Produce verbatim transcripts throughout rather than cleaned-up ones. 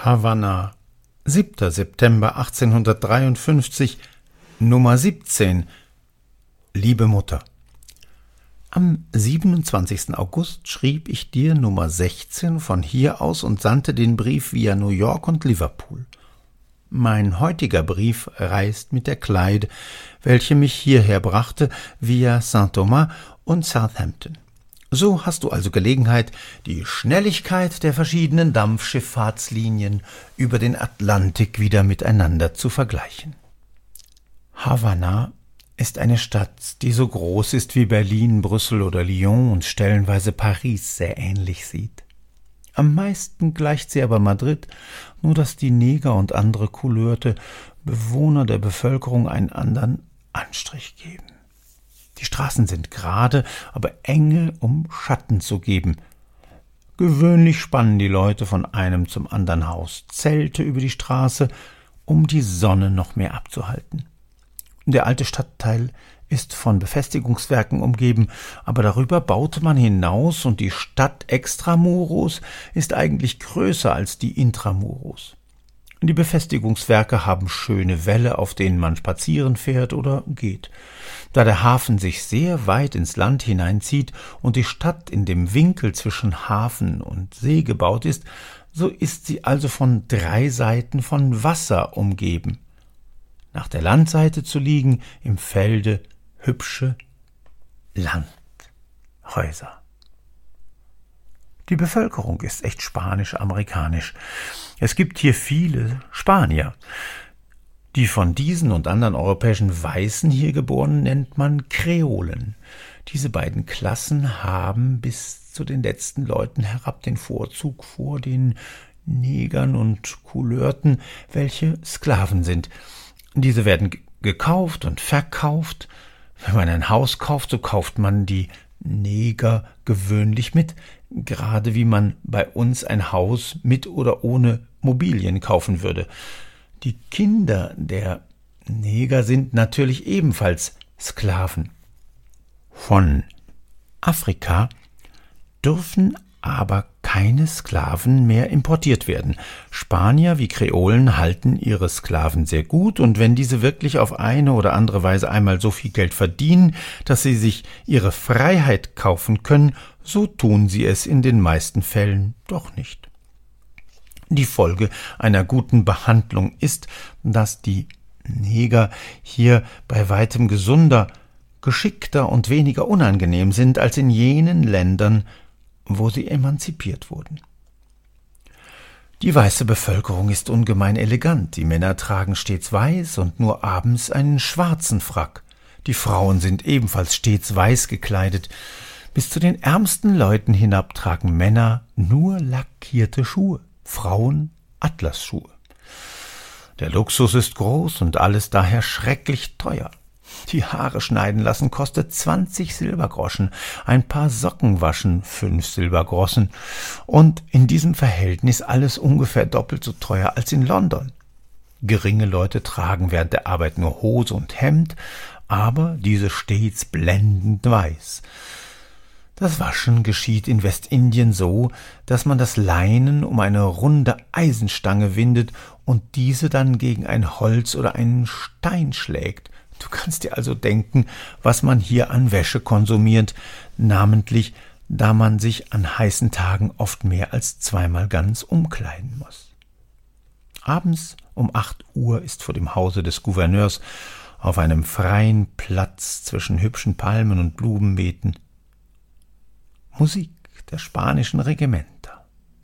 Havanna, siebter September achtzehnhundertdreiundfünfzig, Nummer siebzehn. Liebe Mutter, am siebenundzwanzigsten August schrieb ich dir Nummer sechzehn von hier aus und sandte den Brief via New York und Liverpool. Mein heutiger Brief reist mit der Clyde, welche mich hierher brachte, via Saint-Thomas und Southampton. So hast du also Gelegenheit, die Schnelligkeit der verschiedenen Dampfschifffahrtslinien über den Atlantik wieder miteinander zu vergleichen. Havanna ist eine Stadt, die so groß ist wie Berlin, Brüssel oder Lyon und stellenweise Paris sehr ähnlich sieht. Am meisten gleicht sie aber Madrid, nur dass die Neger und andere couleur Bewohner der Bevölkerung einen anderen Anstrich geben. Die Straßen sind gerade, aber enge, um Schatten zu geben. Gewöhnlich spannen die Leute von einem zum anderen Haus Zelte über die Straße, um die Sonne noch mehr abzuhalten. Der alte Stadtteil ist von Befestigungswerken umgeben, aber darüber baute man hinaus und die Stadt extramuros ist eigentlich größer als die intramuros. Die Befestigungswerke haben schöne Wälle, auf denen man spazieren fährt oder geht. Da der Hafen sich sehr weit ins Land hineinzieht und die Stadt in dem Winkel zwischen Hafen und See gebaut ist, so ist sie also von drei Seiten von Wasser umgeben. Nach der Landseite zu liegen, im Felde hübsche Landhäuser. Die Bevölkerung ist echt spanisch-amerikanisch. Es gibt hier viele Spanier. Die von diesen und anderen europäischen Weißen hier geborenen nennt man Kreolen. Diese beiden Klassen haben bis zu den letzten Leuten herab den Vorzug vor den Negern und Couleurten, welche Sklaven sind. Diese werden gekauft und verkauft. Wenn man ein Haus kauft, so kauft man die Neger gewöhnlich mit, gerade wie man bei uns ein Haus mit oder ohne Mobilien kaufen würde. Die Kinder der Neger sind natürlich ebenfalls Sklaven. Von Afrika dürfen aber keine Sklaven mehr importiert werden. Spanier wie Kreolen halten ihre Sklaven sehr gut, und wenn diese wirklich auf eine oder andere Weise einmal so viel Geld verdienen, dass sie sich ihre Freiheit kaufen können, so tun sie es in den meisten Fällen doch nicht. Die Folge einer guten Behandlung ist, dass die Neger hier bei weitem gesunder, geschickter und weniger unangenehm sind als in jenen Ländern, wo sie emanzipiert wurden. Die weiße Bevölkerung ist ungemein elegant. Die Männer tragen stets weiß und nur abends einen schwarzen Frack. Die Frauen sind ebenfalls stets weiß gekleidet. Bis zu den ärmsten Leuten hinab tragen Männer nur lackierte Schuhe, Frauen Atlasschuhe. Der Luxus ist groß und alles daher schrecklich teuer. Die Haare schneiden lassen kostet zwanzig Silbergroschen, ein Paar Socken waschen fünf Silbergroschen, und in diesem Verhältnis alles ungefähr doppelt so teuer als in London. Geringe Leute tragen während der Arbeit nur Hose und Hemd, aber diese stets blendend weiß. Das Waschen geschieht in Westindien so, dass man das Leinen um eine runde Eisenstange windet und diese dann gegen ein Holz oder einen Stein schlägt. Du kannst dir also denken, was man hier an Wäsche konsumiert, namentlich, da man sich an heißen Tagen oft mehr als zweimal ganz umkleiden muss. Abends um acht Uhr ist vor dem Hause des Gouverneurs auf einem freien Platz zwischen hübschen Palmen und Blumenbeeten Musik der spanischen Regimenter.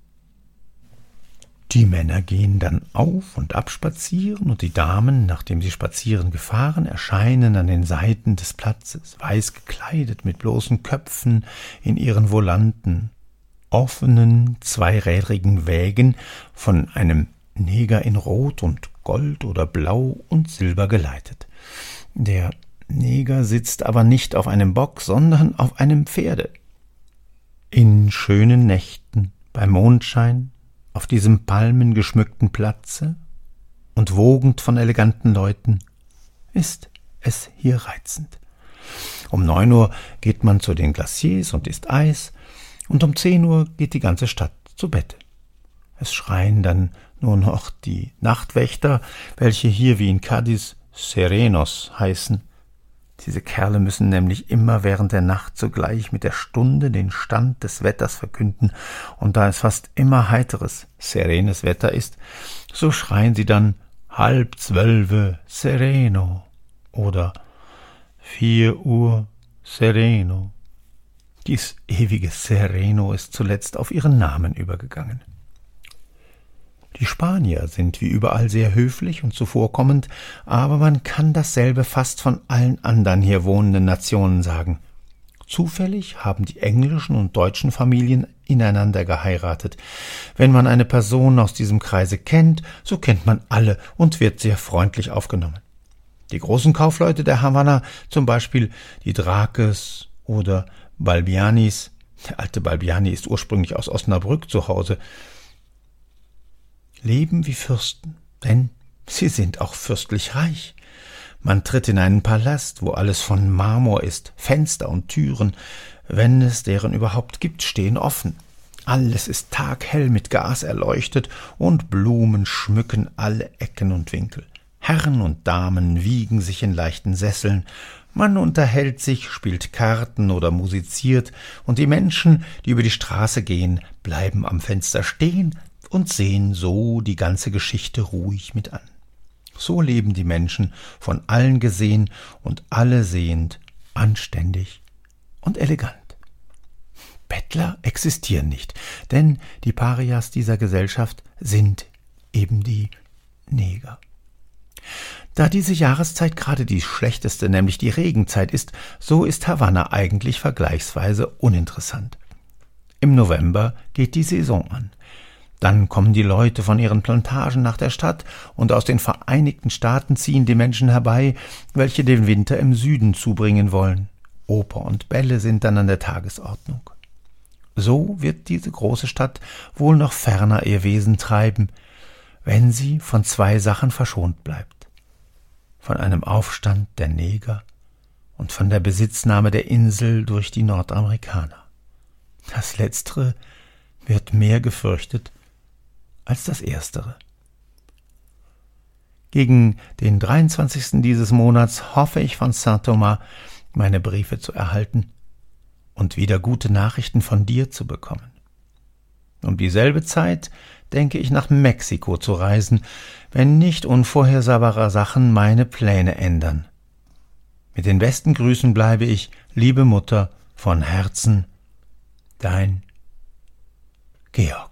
Die Männer gehen dann auf und ab spazieren, und die Damen, nachdem sie spazieren gefahren, erscheinen an den Seiten des Platzes, weiß gekleidet, mit bloßen Köpfen in ihren volanten, offenen, zweirädrigen Wägen, von einem Neger in Rot und Gold oder Blau und Silber geleitet. Der Neger sitzt aber nicht auf einem Bock, sondern auf einem Pferde. In schönen Nächten, bei Mondschein, auf diesem palmengeschmückten Platze und wogend von eleganten Leuten, ist es hier reizend. Um neun Uhr geht man zu den Glaciers und isst Eis, und um zehn Uhr geht die ganze Stadt zu Bette. Es schreien dann nur noch die Nachtwächter, welche hier wie in Cadiz Serenos heißen. Diese Kerle müssen nämlich immer während der Nacht zugleich mit der Stunde den Stand des Wetters verkünden, und da es fast immer heiteres, serenes Wetter ist, so schreien sie dann halb zwölfe sereno oder vier Uhr sereno. Dies ewige Sereno ist zuletzt auf ihren Namen übergegangen. Die Spanier sind wie überall sehr höflich und zuvorkommend, aber man kann dasselbe fast von allen anderen hier wohnenden Nationen sagen. Zufällig haben die englischen und deutschen Familien ineinander geheiratet. Wenn man eine Person aus diesem Kreise kennt, so kennt man alle und wird sehr freundlich aufgenommen. Die großen Kaufleute der Havanna, zum Beispiel die Drakes oder Balbianis, der alte Balbiani ist ursprünglich aus Osnabrück zu Hause, leben wie Fürsten, denn sie sind auch fürstlich reich. Man tritt in einen Palast, wo alles von Marmor ist, Fenster und Türen, wenn es deren überhaupt gibt, stehen offen. Alles ist taghell mit Gas erleuchtet und Blumen schmücken alle Ecken und Winkel. Herren und Damen wiegen sich in leichten Sesseln, man unterhält sich, spielt Karten oder musiziert, und die Menschen, die über die Straße gehen, bleiben am Fenster stehen und sehen so die ganze Geschichte ruhig mit an. So leben die Menschen, von allen gesehen und alle sehend, anständig und elegant. Bettler existieren nicht, denn die Parias dieser Gesellschaft sind eben die Neger. Da diese Jahreszeit gerade die schlechteste, nämlich die Regenzeit ist, so ist Havanna eigentlich vergleichsweise uninteressant. Im November geht die Saison an. Dann kommen die Leute von ihren Plantagen nach der Stadt, und aus den Vereinigten Staaten ziehen die Menschen herbei, welche den Winter im Süden zubringen wollen. Oper und Bälle sind dann an der Tagesordnung. So wird diese große Stadt wohl noch ferner ihr Wesen treiben, wenn sie von zwei Sachen verschont bleibt: von einem Aufstand der Neger und von der Besitznahme der Insel durch die Nordamerikaner. Das Letztere wird mehr gefürchtet als das Erstere. Gegen den dreiundzwanzigsten dieses Monats hoffe ich von Saint-Thomas meine Briefe zu erhalten und wieder gute Nachrichten von dir zu bekommen. Um dieselbe Zeit denke ich nach Mexiko zu reisen, wenn nicht unvorhersehbare Sachen meine Pläne ändern. Mit den besten Grüßen bleibe ich, liebe Mutter, von Herzen, dein Georg.